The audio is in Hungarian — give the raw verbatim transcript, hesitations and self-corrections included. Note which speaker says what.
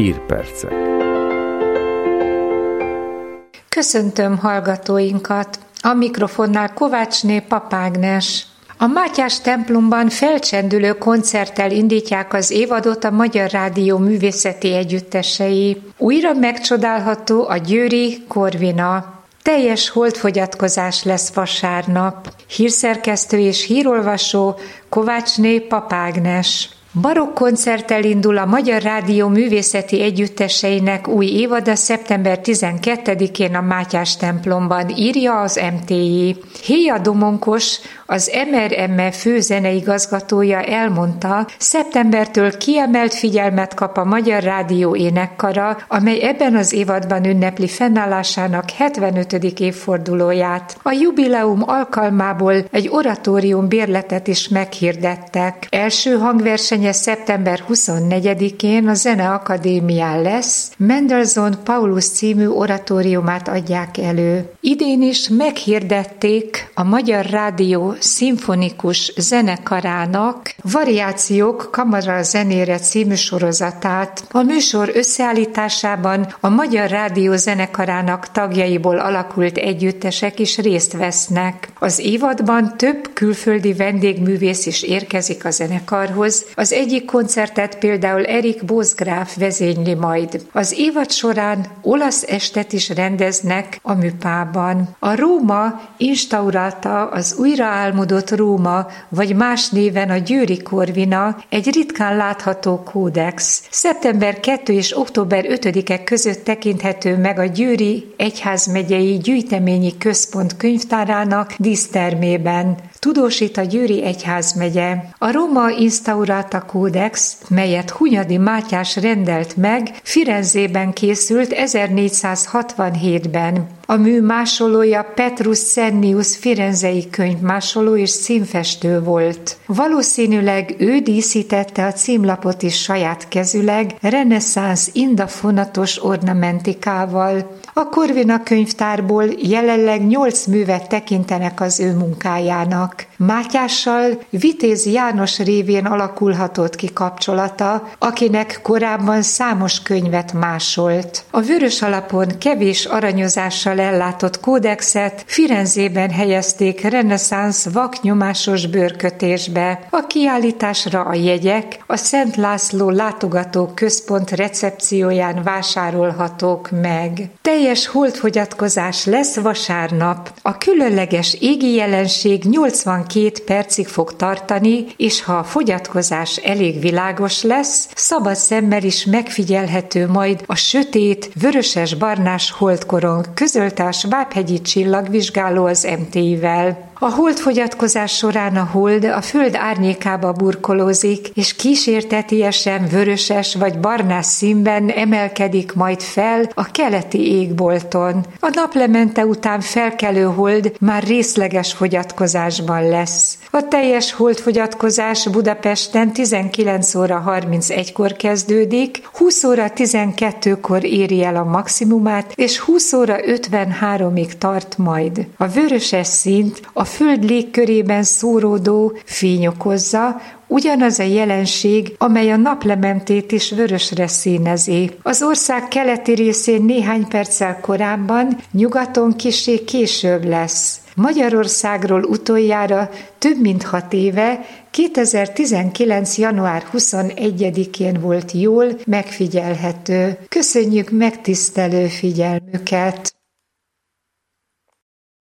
Speaker 1: Hírpercek.
Speaker 2: Köszöntöm hallgatóinkat! A mikrofonnál Kovácsné Pap Ágnes. A Mátyás templomban felcsendülő koncerttel indítják az évadot a Magyar Rádió művészeti együttesei. Újra megcsodálható a győri Corvina. Teljes holdfogyatkozás lesz vasárnap. Hírszerkesztő és hírolvasó Kovácsné Pap Ágnes. Barokk koncerttel indul a Magyar Rádió művészeti együtteseinek új évada szeptember tizenkettedikén a Mátyás templomban, írja az em té i. Héja Domonkos, az em er em e főzeneigazgatója elmondta, szeptembertől kiemelt figyelmet kap a Magyar Rádió énekkara, amely ebben az évadban ünnepli fennállásának hetvenötödik évfordulóját. A jubileum alkalmából egy oratórium bérletet is meghirdettek. Első hangversenye szeptember huszonnegyedikén a Zeneakadémián lesz, Mendelssohn Paulus című oratóriumát adják elő. Idén is meghirdették a Magyar Rádió szimfonikus zenekarának Variációk kamara zenére című sorozatát. A műsor összeállításában a Magyar Rádió zenekarának tagjaiból alakult együttesek is részt vesznek. Az évadban több külföldi vendégművész is érkezik a zenekarhoz. Az egyik koncertet például Erik Bosgráf vezényli majd. Az évad során olasz estet is rendeznek a Műpában. A Róma instaurálta az újraálmodott Róma, vagy más néven a győri Corvina, egy ritkán látható kódex. szeptember secondje és október ötödike között tekinthető meg a Győri Egyházmegyei Gyűjteményi Központ könyvtárának dísztermében. Tudósít a Győri Egyházmegye. A Róma instaurálta kódex, melyet Hunyadi Mátyás rendelt meg, Firenzében készült ezernégyszázhatvanhétben. A mű másolója Petrus Sennius firenzei könyvmásoló és címfestő volt. Valószínűleg ő díszítette a címlapot is saját kezüleg, reneszánsz indafonatos ornamentikával. A Corvina könyvtárból jelenleg nyolc művet tekintenek az ő munkájának. Mátyással Vitéz János révén alakulhatott ki kapcsolata, akinek korábban számos könyvet másolt. A vörös alapon kevés aranyozással ellátott kódexet Firenzében helyezték reneszánsz vaknyomásos bőrkötésbe. A kiállításra a jegyek a Szent László Látogató Központ recepcióján vásárolhatók meg. Teljes holdfogyatkozás lesz vasárnap. A különleges égi jelenség nyolcvankét percig fog tartani, és ha a fogyatkozás elég világos lesz, szabad szemmel is megfigyelhető majd a sötét, vöröses-barnás holdkorong, közölte a Svábhegyi Csillagvizsgáló az em té i-vel. A holdfogyatkozás során a hold a föld árnyékába burkolózik, és kísértetiesen vöröses vagy barnás színben emelkedik majd fel a keleti égbolton. A naplemente után felkelő hold már részleges fogyatkozásban lesz. A teljes holdfogyatkozás Budapesten tizenkilenc óra harmincegykor kezdődik, húsz óra tizenkettőkor éri el a maximumát, és húsz óra ötvenháromig tart majd. A vöröses színt a föld légkörében szóródó fény okozza, ugyanaz a jelenség, amely a naplementét is vörösre színezi. Az ország keleti részén néhány perccel korábban, nyugaton kissé később lesz. Magyarországról utoljára több mint hat éve, kétezer-tizenkilenc. január huszonegyedikén volt jól megfigyelhető. Köszönjük megtisztelő figyelmüket!